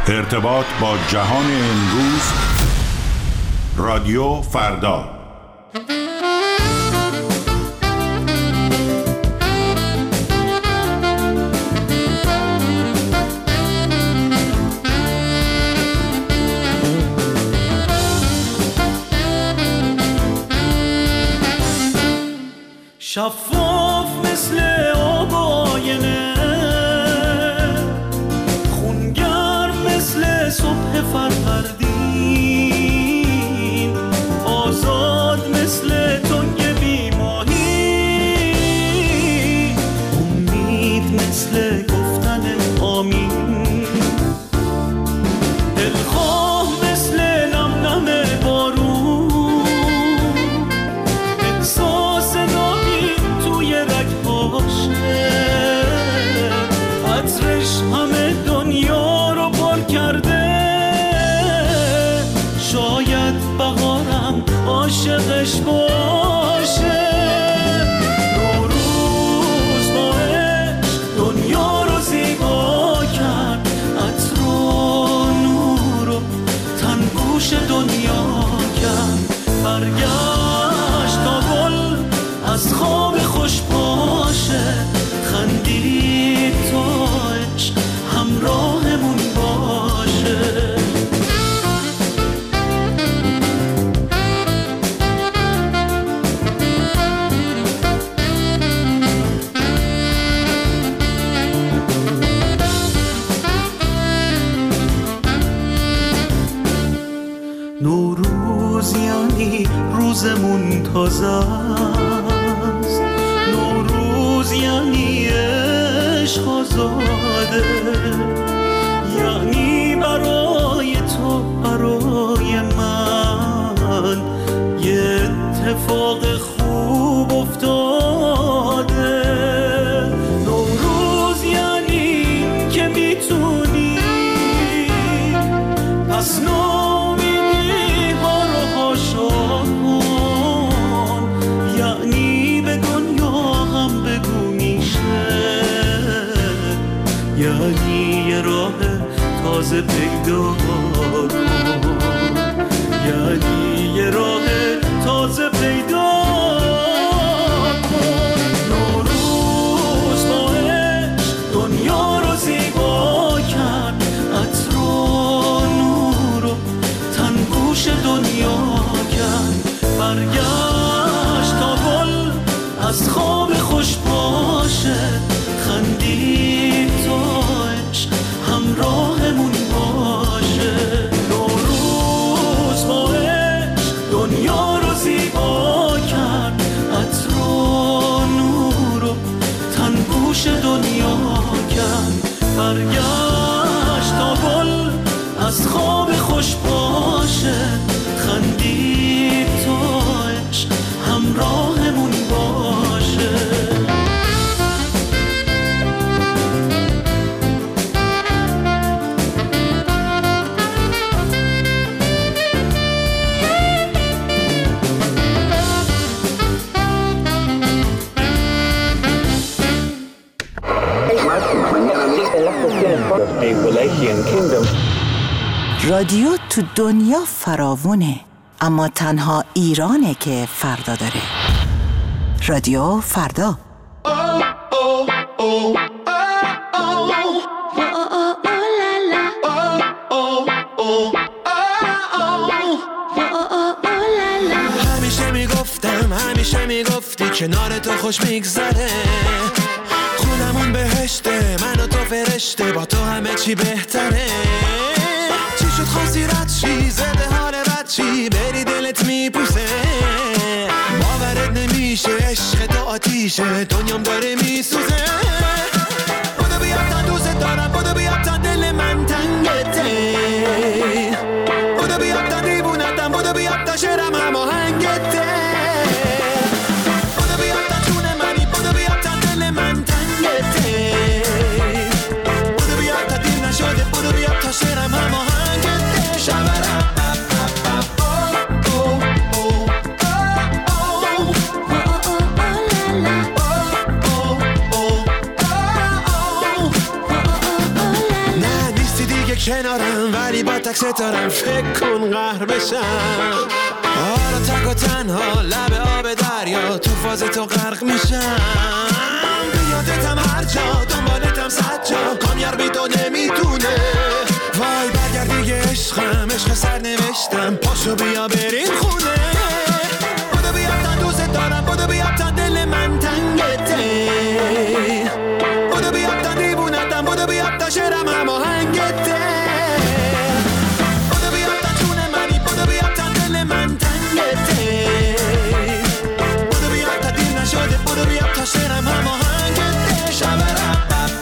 ارتباط با جهان امروز. رادیو فردا. شفاف مثل آب آینه، خونگرم مثل صبح فروردین، آزاد مثل تنگ بیماهی، امید مثل گفتن آمین، دلخواه مثل نم نم بارون، احساس عطرش همه دنیا رو پر کرده، شاید بهارم عاشقش باشه. نوروز با عشق دنیا رو زیبا کرد، عطر و نور و تنگوش دنیا کرد، برگشت تا گل از خواب خوش باشه، خندید تا عشق همراهمون باشه. نوروز یعنی روزمون تازه است، نوروز یعنی عشق آزاده، یعنی برای تو برای من یه اتفاق خوب افتاده. نوروز یعنی که میتونی پس نامیدی ها رو حاشا کن، یعنی به دنیا هم بگو میشه، یعنی یه راه تازه پیدا کن، یعنی یه راه تازه پیدا کن. نوروز با عشق دنیا رو زیبا کرد، عطر و نور و تنگوش دنیا کرد، برگشت تا گل از خواب خوش باشه، خندید تا عشق همراهمون باشه. نوروز با عشق دنیا رو زیبا کرد، عطر و نور و تنگوش دنیا کرد، برگشت تا گل از خواب خوش باشه، خندید تا عشق همراهمون باشه. رادیو تو دنیا فراوونه، اما تنها ایرانه که فردا داره. رادیو فردا. همیشه میگفتی کنار تو خوش میگذره، خونمون بهشته، من و تو فرشته، با تو همه چی بهتره. چی شد خواستی رد شی، زده حال بد چی، بری دلت میپوسه، باورت نمیشه، عشق تو آتیشه، دنیام داره میسوزه. بودو بیا تا دوست دارم، بودو بیا تا دل من تنگته، بودو بیا تا دیوونتم، بودو بیا تا شعرم هماهنگته، بودو بیا تا جون منی، بودو بیا تا دل من تنگته، بودو بیا تا دیر نشده، بودو بیا تا شعرم هماهنگته. شبرم کنارم ولی با تک ستارم فکر کن قهر بشم. حالا تک و تنها لب آب دریا تو فاز تو غرق میشم. بیادتم هر جا دنبالتم صد جا کامیار بی تو نمیتونه. وای برگرد دیگه عشقم عشق سر نوشتم پاشو بیا بریم خونه. بودو بیا تا دوست دارم بودو بیا تا دل من تنگته. بودو بیا تا دیوونتم بودو بیا تا شعرم هماهنگته. بودو بیا تا جون منی بودو بیا تا دل من تنگته. بودو بیا تا دیر نشده بودو بیا تا شعرم هماهنگته. شبرم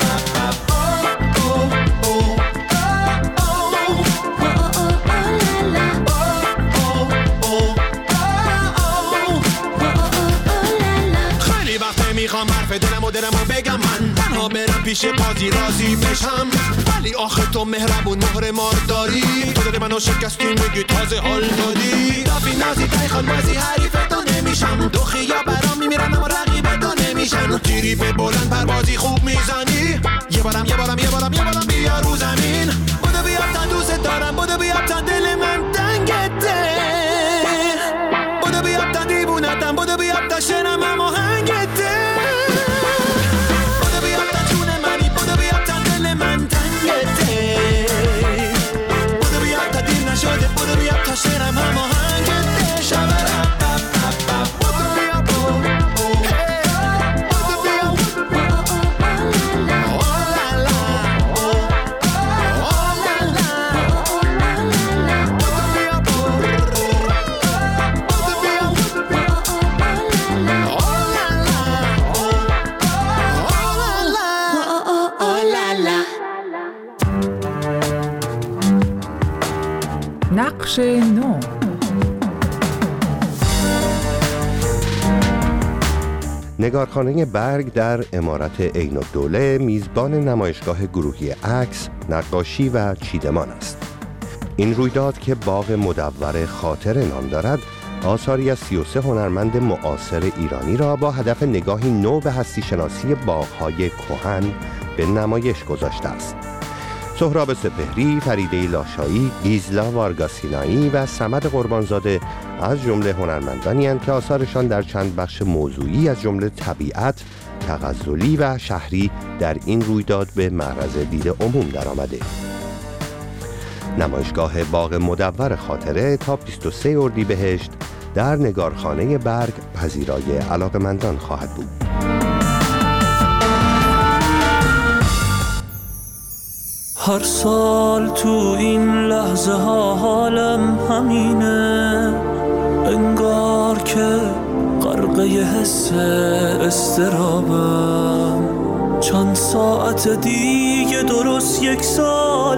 میخوام حرف دلمو بگم من تنها برم پیش قاضی راضی بشم. ولی آخه تو مهربون مهر مار داری. تو دل منو شکستی میگی تازه حال دادی. دافی نازی تایخان بازی حریف تو نمیشم. دوخی یا برام میمیرن اما رقیب تو نمیشن. تیری به بلند پروازی خوب میزنی. یه بارم بیا رو زمین. بودو بیا تا دوست دارم بودو بیا تا دل من تنگته. بودو بیا تا دیوونتم بودو بیا تا شعرم هماهنگته. بودو بیا تا جون منی بودو بیا تا دل من تنگته. بودو بیا تا دیر نشده بودو بیا تا شعرم هماهنگته. شبرم بودو بیا نقش نو. نگارخانه برگ در عمارت عین الدوله میزبان نمایشگاه گروهی عکس، نقاشی و چیدمان است. این رویداد که باغ مدور خاطر نام دارد، آثاری از 33 هنرمند معاصر ایرانی را با هدف نگاهی نو به هستی شناسی باغ‌های کهن به نمایش گذاشته است. سهراب سپهری، فریده لاشایی، گیزلا وارگاسینایی و صمد قربانزاده از جمله هنرمندانی اند که آثارشان در چند بخش موضوعی از جمله طبیعت، تغزلی و شهری در این رویداد به معرض دید عموم درآمده. نمایشگاه باغ مدور خاطره تا 23 اردیبهشت در نگارخانه برگ پذیرای علاقه‌مندان خواهد بود. هر سال تو این لحظه ها حالم همینه، انگار که غرقه حس استرابم. چند ساعت دیگه درست 1 سال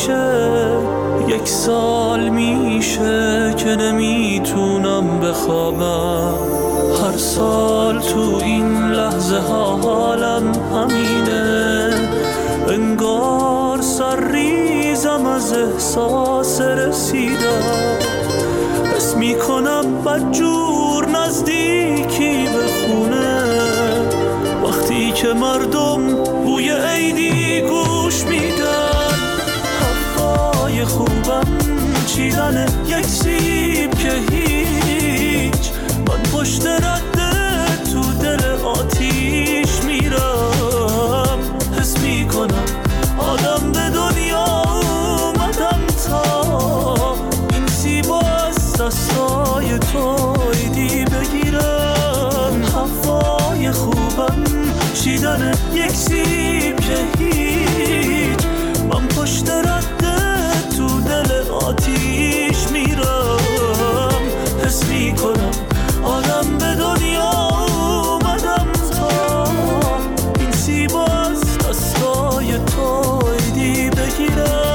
میشه که نمیتونم بخوابم. هر سال تو این لحظه ها حالم همینه، انگار سر ریزم از احساس رسیدم. حس میکنم بدجور نزدیکی به خونه، وقتی که مردم بوی عیدی گوش میدن. هوای خوبم چیدن 1 سیب که هیچ، من پشت رده تو دل آتیش میرم. حس میکنم آدم به دنیا اومدم تا این سیب از دستای تو عیدی بگیرم. هوای خوبم چیدن 1 سیب که هیچ، من پشت رده تو دل آتیش میرم. حس میکنم آدم به دنیا اومدم تا این سیب از دستای تو عیدی بگیرم.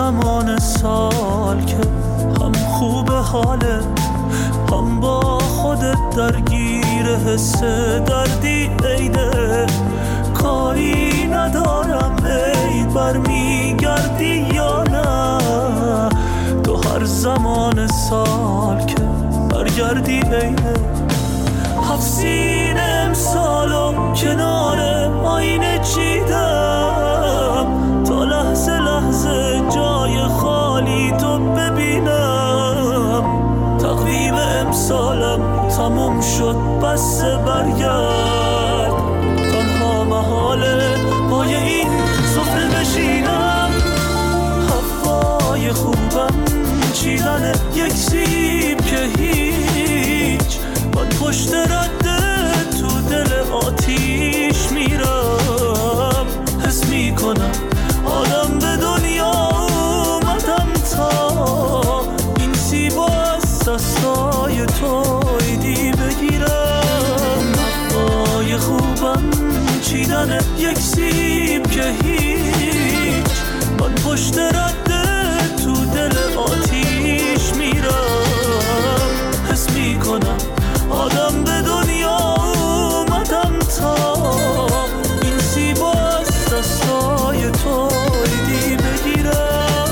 سال که هم خوب حالت هم با خود درگیر حس دردی عیده کاری ندارم ای برمیگردی یا نه تو هر زمان سال که برگردی عیده هفسین امسالو کنار آینه چیدم تا لحظه لحظه جای خالی تو ببینم تقویم امسالم تموم شد بس برگرد تنها محاله پای این سفره بشینم هوای خوبم چیدن یک سیب که هیچ من پشت رده تو دل آتیش میرم حس میکنم آدم به دنیا اومدم تا این سیب از دستای تو ایدی بگیرم هوای خوبم چیدن یک سیب که هیچ من پشت رده تو دل آتیش میرم حس میکنم آدم به دنیا اومدم تا این سیب از دستای تو ایدی بگیرم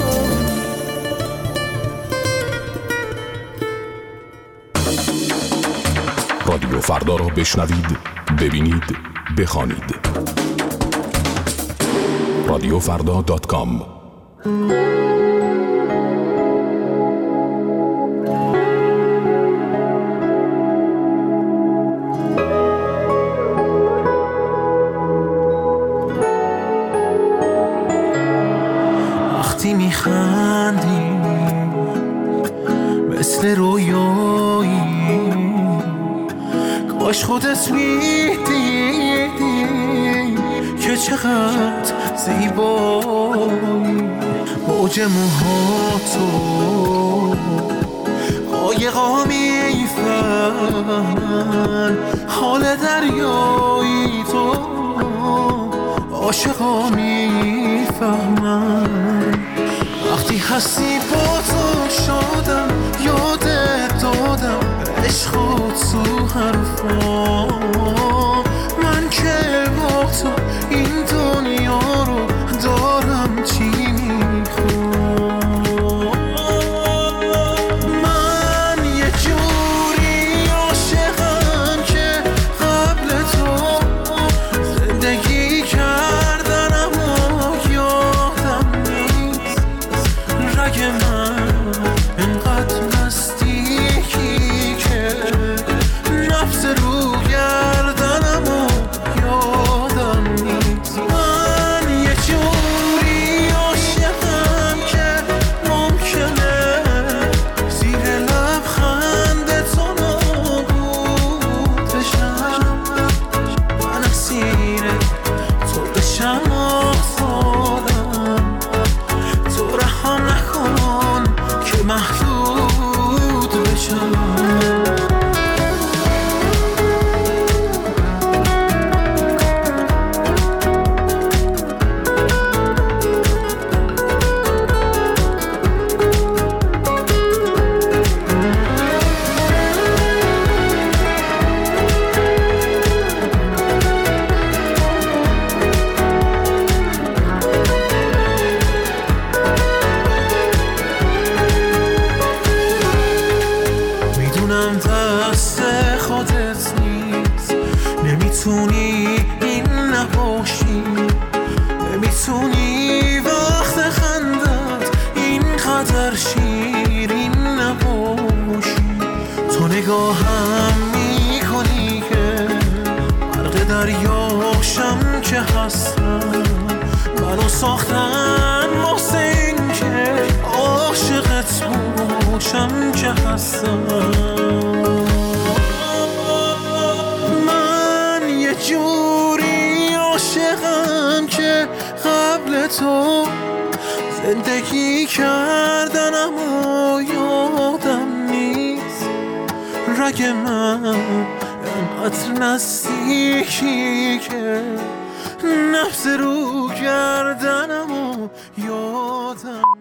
رادیو فردا را بشنوید، ببینید، بخوانید. رادیوفردا.com وقتی میخندی مثل رویایی کاش خودت میدیدی که چقدر زیبایی موج موهاتو قایقا میفهمن حال دریایی تو عاشقا میفهمن وقتی هستی با تو شادم یادت دادم عشقات تو حرفا من که با تو این دنیا رو دارم چی میخوام من یه جوری عاشقم که قبل تو زندگی کردنم و یادم نیست رگ من انقدر نزدیکی که نفس رو گردنم و یادم نیست من یه جوری عاشقم که ممکنه زیر لبخند تو نابود بشم من اسیر تو بشم آزادم تو رحم نکن که محدود بشم میدونم دست خودت نیست نمیتونی این نباشی نمیتونی وقت خندت اینقدر شیرین نباشی تو نگاهم میکنی که غرق دریاشم که هستم منو ساختن واسه این که عاشقت باشم که هستم من یه جوری عاشقم که قبل تو زندگی کردنم و یادم نیست رگ من انقدر نزدیکی که نفس رو گردنم و یادم